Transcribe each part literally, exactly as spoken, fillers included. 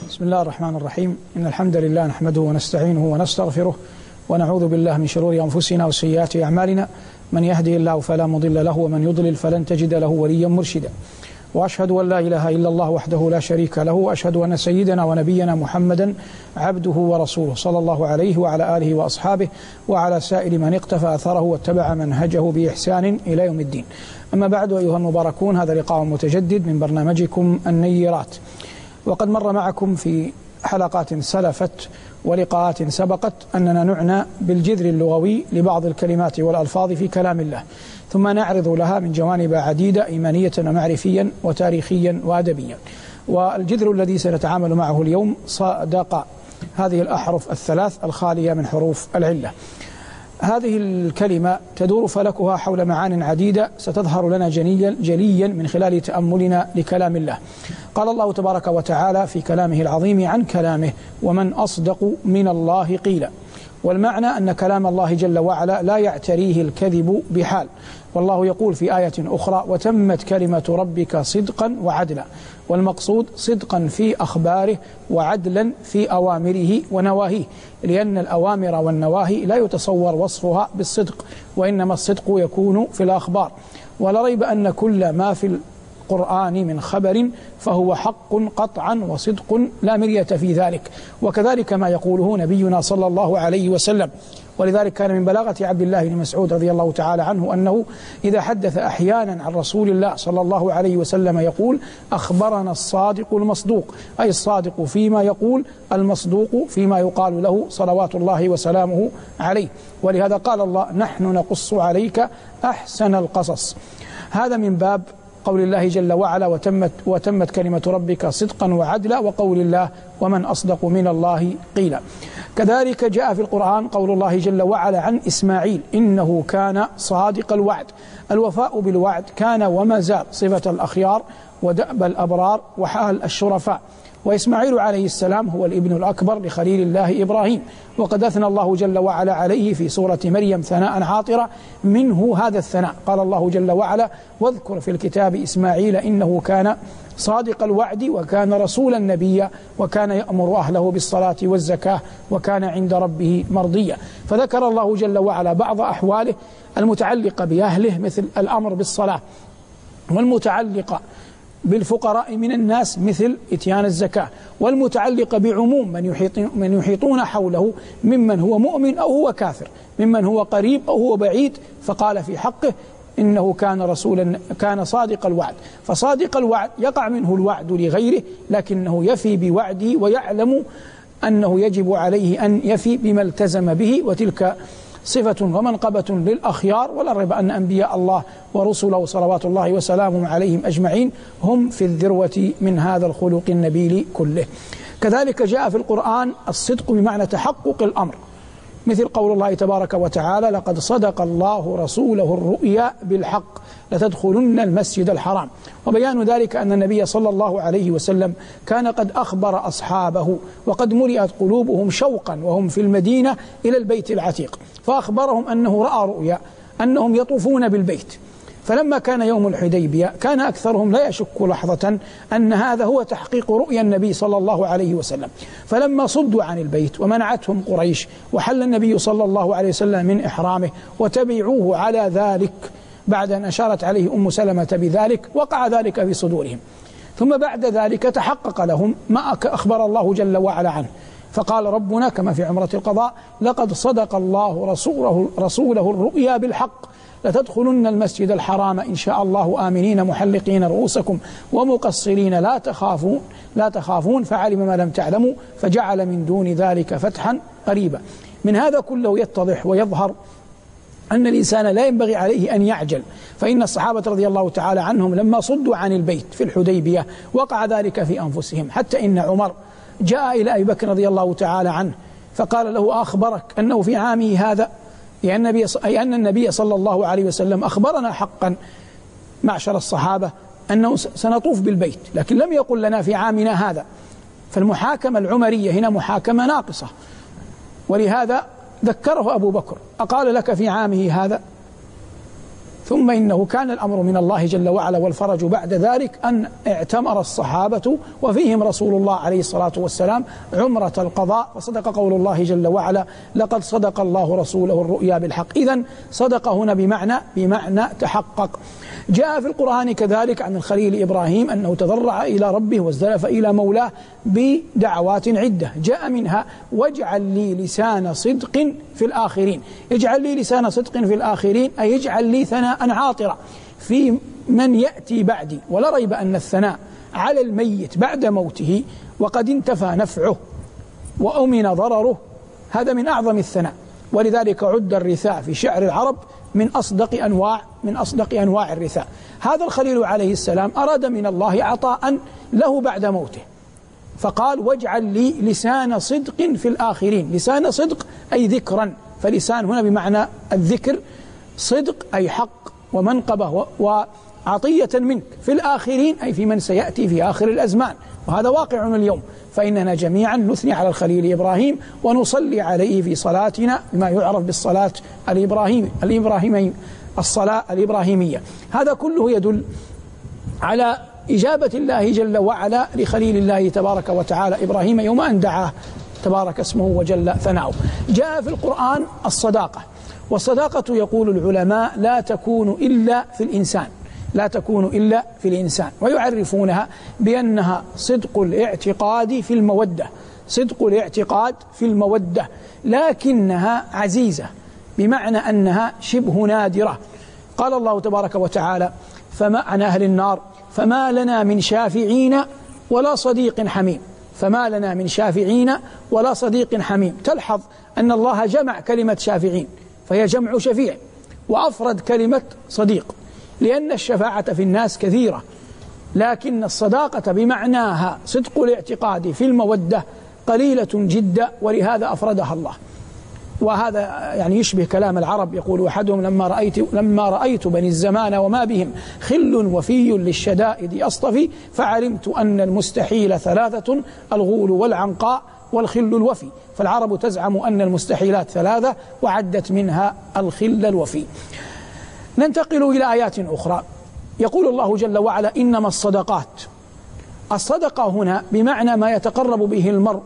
بسم الله الرحمن الرحيم. إن الحمد لله نحمده ونستعينه ونستغفره ونعوذ بالله من شرور أنفسنا وسيئات أعمالنا، من يهده الله فلا مضل له ومن يضلل فلن تجد له وليا مرشدا. وأشهد أن لا إله إلا الله وحده لا شريك له، وأشهد أن سيدنا ونبينا محمدا عبده ورسوله صلى الله عليه وعلى آله وأصحابه وعلى سائر من اقتفى أثره واتبع منهجه بإحسان إلى يوم الدين. أما بعد أيها المباركون، هذا لقاء متجدد من برنامجكم النيرات، وقد مر معكم في حلقات سلفت ولقاءات سبقت أننا نعنى بالجذر اللغوي لبعض الكلمات والألفاظ في كلام الله، ثم نعرض لها من جوانب عديدة إيمانية ومعرفيا وتاريخيا وأدبيا. والجذر الذي سنتعامل معه اليوم صدق هذه الأحرف الثلاث الخالية من حروف العلة. هذه الكلمة تدور فلكها حول معان عديدة ستظهر لنا جليا, جليا من خلال تأملنا لكلام الله. قال الله تبارك وتعالى في كلامه العظيم عن كلامه: ومن أصدق من الله قيلا. والمعنى أن كلام الله جل وعلا لا يعتريه الكذب بحال، والله يقول في آية أخرى: وتمت كلمة ربك صدقا وعدلا. والمقصود صدقا في أخباره وعدلا في أوامره ونواهيه، لأن الأوامر والنواهي لا يتصور وصفها بالصدق، وإنما الصدق يكون في الأخبار. ولا ريب أن كل ما في القرآن من خبر فهو حق قطعا وصدق لا مرية في ذلك، وكذلك ما يقوله نبينا صلى الله عليه وسلم. ولذلك كان من بلاغة عبد الله بن مسعود رضي الله تعالى عنه أنه إذا حدث أحيانا عن رسول الله صلى الله عليه وسلم يقول: أخبرنا الصادق المصدوق، أي الصادق فيما يقول، المصدوق فيما يقال له صلوات الله وسلامه عليه. ولهذا قال الله: نحن نقص عليك أحسن القصص. هذا من باب قول الله جل وعلا: وتمت, وتمت كلمة ربك صدقا وعدلا، وقول الله: ومن أصدق من الله قيلا. كذلك جاء في القرآن قول الله جل وعلا عن إسماعيل: إنه كان صادق الوعد. الوفاء بالوعد كان وما زال صفة الأخيار ودأب الأبرار وحال الشرفاء. وإسماعيل عليه السلام هو الابن الأكبر لخليل الله إبراهيم، وقد أثنى الله جل وعلا عليه في سورة مريم ثناء عاطرة، منه هذا الثناء. قال الله جل وعلا: واذكر في الكتاب إسماعيل إنه كان صادق الوعد وكان رسولا نبيا وكان يأمر أهله بالصلاة والزكاة وكان عند ربه مرضيا. فذكر الله جل وعلا بعض أحواله المتعلقة بأهله، مثل الأمر بالصلاة، والمتعلقة بالفقراء من الناس مثل إتيان الزكاة، والمتعلقة بعموم من يحيط من يحيطون حوله ممن هو مؤمن أو هو كافر، ممن هو قريب أو هو بعيد. فقال في حقه: إنه كان رسولا كان صادق الوعد. فصادق الوعد يقع منه الوعد لغيره، لكنه يفي بوعده ويعلم أنه يجب عليه أن يفي بما التزم به، وتلك صفة ومنقبة للأخيار. ولا ريب أن أنبياء الله ورسله صلوات الله وسلامه عليهم أجمعين هم في الذروة من هذا الخلق النبيل كله. كذلك جاء في القرآن الصدق بمعنى تحقق الأمر، مثل قول الله تبارك وتعالى: لقد صدق الله رسوله الرؤيا بالحق لتدخلن المسجد الحرام. وبيان ذلك أن النبي صلى الله عليه وسلم كان قد أخبر أصحابه وقد ملئت قلوبهم شوقا وهم في المدينة إلى البيت العتيق، فأخبرهم أنه رأى رؤيا أنهم يطوفون بالبيت. فلما كان يوم الحديبية كان أكثرهم لا يشك لحظة أن هذا هو تحقيق رؤيا النبي صلى الله عليه وسلم. فلما صدوا عن البيت ومنعتهم قريش وحل النبي صلى الله عليه وسلم من إحرامه وتبعوه على ذلك بعد أن أشارت عليه أم سلمة بذلك، وقع ذلك في صدورهم. ثم بعد ذلك تحقق لهم ما أخبر الله جل وعلا عنه، فقال ربنا كما في عمرة القضاء: لقد صدق الله رسوله, رسوله الرؤيا بالحق لتدخلن المسجد الحرام إن شاء الله آمنين محلقين رؤوسكم ومقصرين لا تخافون لا تخافون فعلم ما لم تعلموا فجعل من دون ذلك فتحا قريبا. من هذا كله يتضح ويظهر أن الإنسان لا ينبغي عليه أن يعجل، فإن الصحابة رضي الله تعالى عنهم لما صدوا عن البيت في الحديبية وقع ذلك في أنفسهم، حتى إن عمر جاء إلى أبي بكر رضي الله تعالى عنه فقال له: أخبرك أنه في عامه هذا، أي النبي, أي أن النبي صلى الله عليه وسلم أخبرنا حقا معشر الصحابة أنه سنطوف بالبيت، لكن لم يقل لنا في عامنا هذا. فالمحاكمة العمرية هنا محاكمة ناقصة، ولهذا ذكره أبو بكر: أقال لك في عامه هذا؟ ثم إنه كان الأمر من الله جل وعلا والفرج بعد ذلك أن اعتمر الصحابة وفيهم رسول الله عليه الصلاة والسلام عمرة القضاء، وصدق قول الله جل وعلا لقد صدق الله رسوله الرؤيا بالحق. إذن صدق هنا بمعنى بمعنى تحقق. جاء في القرآن كذلك عن الخليل إبراهيم أنه تضرع إلى ربه وازدلف إلى مولاه بدعوات عدة، جاء منها واجعل لي لسان صدق في الآخرين. اجعل لي لسان صدق في الآخرين أي اجعل لي ثناء عاطرا في من يأتي بعدي. ولا ريب أن الثناء على الميت بعد موته وقد انتفى نفعه وأمن ضرره هذا من أعظم الثناء، ولذلك عد الرثاء في شعر العرب من أصدق أنواع من أصدق أنواع الرثاء. هذا الخليل عليه السلام أراد من الله عطاء له بعد موته، فقال واجعل لي لسان صدق في الآخرين. لسان صدق أي ذكرا، فلسان هنا بمعنى الذكر، صدق أي حق ومنقبة وعطية منك، في الآخرين أي في من سيأتي في آخر الأزمان، وهذا واقع اليوم. فإننا جميعا نثني على الخليل إبراهيم ونصلي عليه في صلاتنا بما يعرف بالصلاة الإبراهيم الإبراهيمية الصلاة الإبراهيمية. هذا كله يدل على إجابة الله جل وعلا لخليل الله تبارك وتعالى إبراهيم يوم أن دعاه تبارك اسمه وجل ثناؤه. جاء في القرآن الصداقة، والصداقة يقول العلماء لا تكون إلا في الإنسان، لا تكون إلا في الإنسان، ويعرفونها بأنها صدق الاعتقاد في المودة، صدق الاعتقاد في المودة، لكنها عزيزة بمعنى أنها شبه نادرة. قال الله تبارك وتعالى فما عن أهل النار فما لنا من شافعين ولا صديق حميم، فما لنا من شافعين ولا صديق حميم. تلحظ أن الله جمع كلمة شافعين فهي جمع شفيع، وأفرد كلمة صديق، لأن الشفاعة في الناس كثيرة، لكن الصداقة بمعناها صدق الاعتقاد في المودة قليلة جدا، ولهذا أفردها الله. وهذا يعني يشبه كلام العرب، يقول أحدهم لما رأيت, لما رأيت بني الزمان وما بهم خل وفي للشدائد أصطفي فعلمت أن المستحيل ثلاثة الغول والعنقاء والخل الوفي. فالعرب تزعم أن المستحيلات ثلاثة وعدت منها الخل الوفي. ننتقل إلى آيات أخرى. يقول الله جل وعلا إنما الصدقات. الصدقة هنا بمعنى ما يتقرب به المرء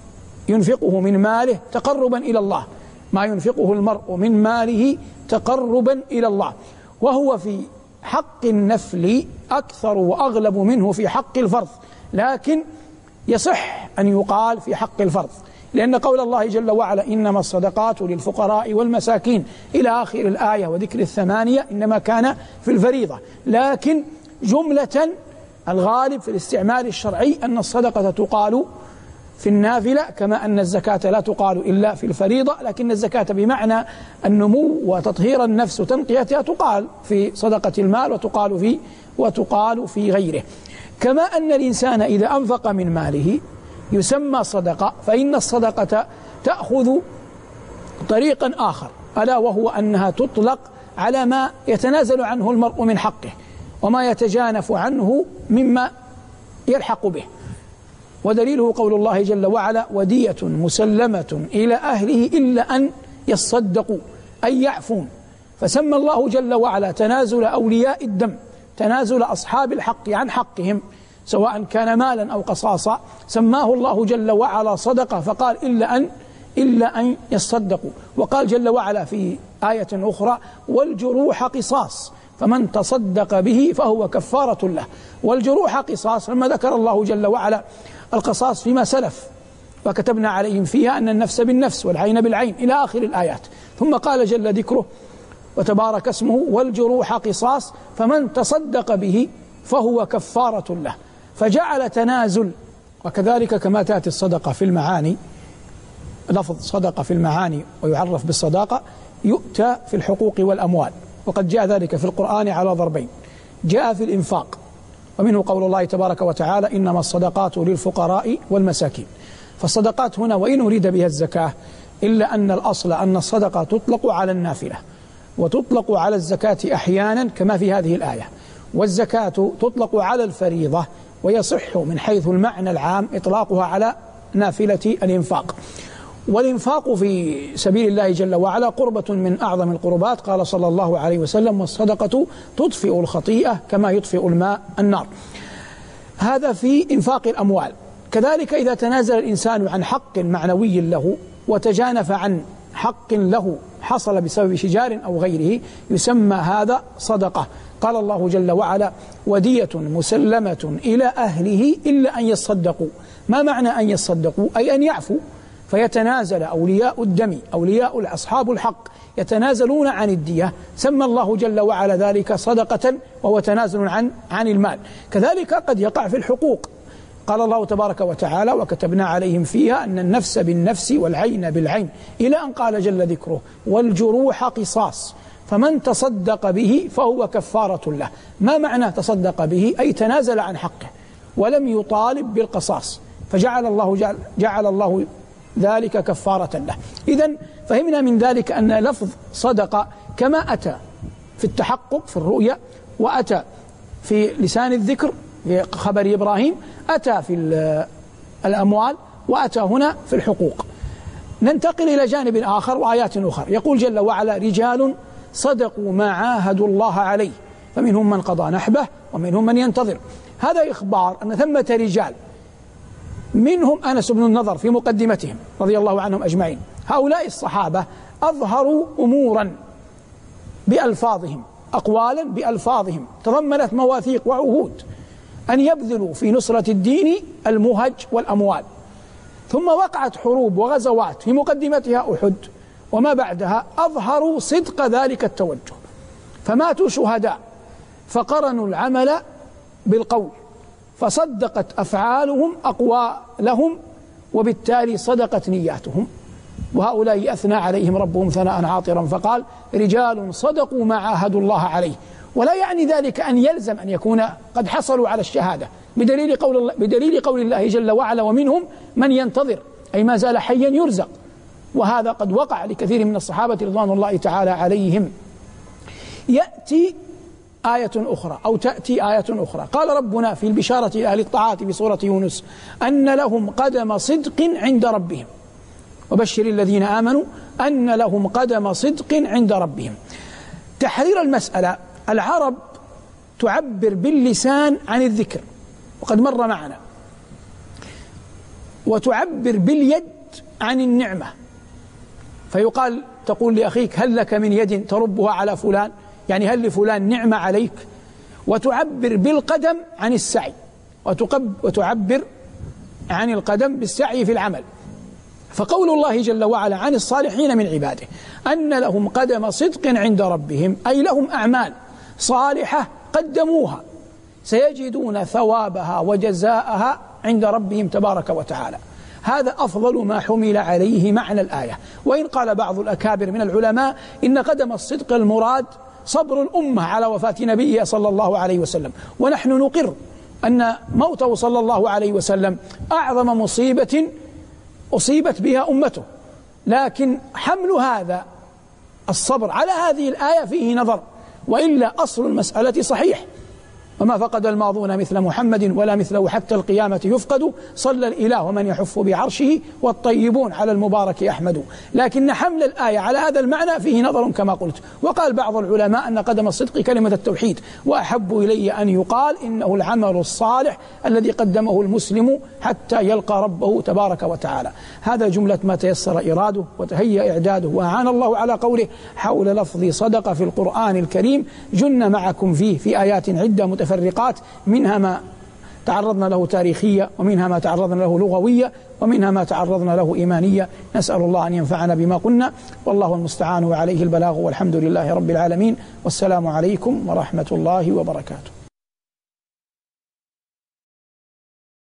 ينفقه من ماله تقربا إلى الله، ما ينفقه المرء من ماله تقربا إلى الله، وهو في حق النفل أكثر وأغلب منه في حق الفرض، لكن يصح أن يقال في حق الفرض، لأن قول الله جل وعلا إنما الصدقات للفقراء والمساكين إلى آخر الآية وذكر الثمانية إنما كان في الفريضة، لكن جملة الغالب في الاستعمال الشرعي أن الصدقة تقال في النافلة كما أن الزكاة لا تقال إلا في الفريضة، لكن الزكاة بمعنى النمو وتطهير النفس وتنقيتها تقال في صدقة المال وتقال في وتقال في غيره. كما أن الإنسان إذا أنفق من ماله يسمى صدقة، فإن الصدقة تأخذ طريقا آخر، ألا وهو أنها تطلق على ما يتنازل عنه المرء من حقه وما يتجانف عنه مما يلحق به. ودليله قول الله جل وعلا ودية مسلمة إلى أهله إلا أن يصدقوا أي يعفون. فسمى الله جل وعلا تنازل أولياء الدم، تنازل أصحاب الحق عن حقهم سواء كان مالا أو قصاصا، سماه الله جل وعلا صدقة، فقال إلا أن إلا أن يصدقوا. وقال جل وعلا في آية أخرى والجروح قصاص فمن تصدق به فهو كفارة له. والجروح قصاص لما ذكر الله جل وعلا القصاص فيما سلف وكتبنا عليهم فيها أن النفس بالنفس والعين بالعين إلى آخر الآيات، ثم قال جل ذكره وتبارك اسمه والجروح قصاص فمن تصدق به فهو كفارة له، فجعل تنازل. وكذلك كما تأتي الصدقة في المعاني، لفظ صدقة في المعاني ويعرف بالصداقة يؤتى في الحقوق والأموال، وقد جاء ذلك في القرآن على ضربين، جاء في الإنفاق ومنه قول الله تبارك وتعالى إنما الصدقات للفقراء والمساكين. فالصدقات هنا وإن أريد بها الزكاة إلا أن الأصل أن الصدقة تطلق على النافلة وتطلق على الزكاة أحيانا كما في هذه الآية، والزكاة تطلق على الفريضة، ويصح من حيث المعنى العام إطلاقها على نافلة الإنفاق. والإنفاق في سبيل الله جل وعلا قربة من أعظم القربات. قال صلى الله عليه وسلم: والصدقة تطفئ الخطيئة كما يطفئ الماء النار. هذا في إنفاق الأموال. كذلك إذا تنازل الإنسان عن حق معنوي له وتجانف عن حق له حصل بسبب شجار أو غيره يسمى هذا صدقة. قال الله جل وعلا: ودية مسلمة إلى أهله إلا أن يصدقوا. ما معنى أن يصدقوا؟ أي أن يعفوا، فيتنازل أولياء الدم أولياء أصحاب الحق يتنازلون عن الدية، سمى الله جل وعلا ذلك صدقة، وهو تنازل عن عن المال. كذلك قد يقع في الحقوق. قال الله تبارك وتعالى: وكتبنا عليهم فيها أن النفس بالنفس والعين بالعين، إلى أن قال جل ذكره: والجروح قصاص فمن تصدق به فهو كفارة له. ما معنى تصدق به؟ أي تنازل عن حقه ولم يطالب بالقصاص، فجعل الله جعل, جعل الله ذلك كفارة له. إذن فهمنا من ذلك أن لفظ صدقة كما أتى في التحقق في الرؤيا، وأتى في لسان الذكر في خبر إبراهيم، أتى في الأموال، وأتى هنا في الحقوق. ننتقل إلى جانب آخر وآيات أخرى. يقول جل وعلا: رجال صدقوا ما عاهدوا الله عليه فمنهم من قضى نحبه ومنهم من ينتظر. هذا إخبار أن ثمة رجال منهم أنس بن النضر في مقدمتهم رضي الله عنهم أجمعين. هؤلاء الصحابة أظهروا أمورا بألفاظهم، أقوالا بألفاظهم تضمنت مواثيق وعهود أن يبذلوا في نصرة الدين المهج والأموال. ثم وقعت حروب وغزوات في مقدمتها أحد وما بعدها، أظهروا صدق ذلك التوجه فماتوا شهداء، فقرنوا العمل بالقول، فصدقت أفعالهم أقوالهم، وبالتالي صدقت نياتهم. وهؤلاء أثنى عليهم ربهم ثناء عاطرا فقال: رجال صدقوا ما عاهدوا الله عليه. ولا يعني ذلك أن يلزم أن يكون قد حصلوا على الشهادة، بدليل قول الله, بدليل قول الله جل وعلا: ومنهم من ينتظر، أي ما زال حيا يرزق. وهذا قد وقع لكثير من الصحابة رضوان الله تعالى عليهم. يأتي آية أخرى أو تأتي آية أخرى. قال ربنا في البشارة لأهل الطاعات في سورة يونس: أن لهم قدم صدق عند ربهم، وبشر الذين آمنوا أن لهم قدم صدق عند ربهم. تحرير المسألة: العرب تعبر باللسان عن الذكر وقد مر معنا، وتعبر باليد عن النعمة، فيقال تقول لأخيك: هل لك من يد تربها على فلان، يعني هل لفلان نعمة عليك. وتعبر بالقدم عن السعي، وتعبر عن القدم بالسعي في العمل. فقول الله جل وعلا عن الصالحين من عباده أن لهم قدم صدق عند ربهم، أي لهم أعمال صالحة قدموها سيجدون ثوابها وجزاءها عند ربهم تبارك وتعالى. هذا أفضل ما حمل عليه معنى الآية. وإن قال بعض الأكابر من العلماء إن قدم الصدق المراد صبر الأمة على وفاة نبيه صلى الله عليه وسلم، ونحن نقر أن موته صلى الله عليه وسلم أعظم مصيبة أصيبت بها أمته، لكن حمل هذا الصبر على هذه الآية فيه نظر، وإلا أصل المسألة صحيح: وما فقد الماضون مثل محمد ولا مثله حتى القيامة يفقد، صلى الإله ومن يحف بعرشه والطيبون على المبارك أحمد. لكن حمل الآية على هذا المعنى فيه نظر كما قلت. وقال بعض العلماء أن قدم الصدق كلمة التوحيد، وأحب إلي أن يقال إنه العمل الصالح الذي قدمه المسلم حتى يلقى ربه تبارك وتعالى. هذا جملة ما تيسر إراده وتهيأ إعداده، وأعان الله على قوله حول لفظ صدقة في القرآن الكريم. جن معكم فيه في آيات عدة متفرقات، منها ما تعرضنا له تاريخية، ومنها ما تعرضنا له لغوية، ومنها ما تعرضنا له إيمانية. نسأل الله أن ينفعنا بما قلنا، والله المستعان وعليه البلاغ، والحمد لله رب العالمين، والسلام عليكم ورحمة الله وبركاته.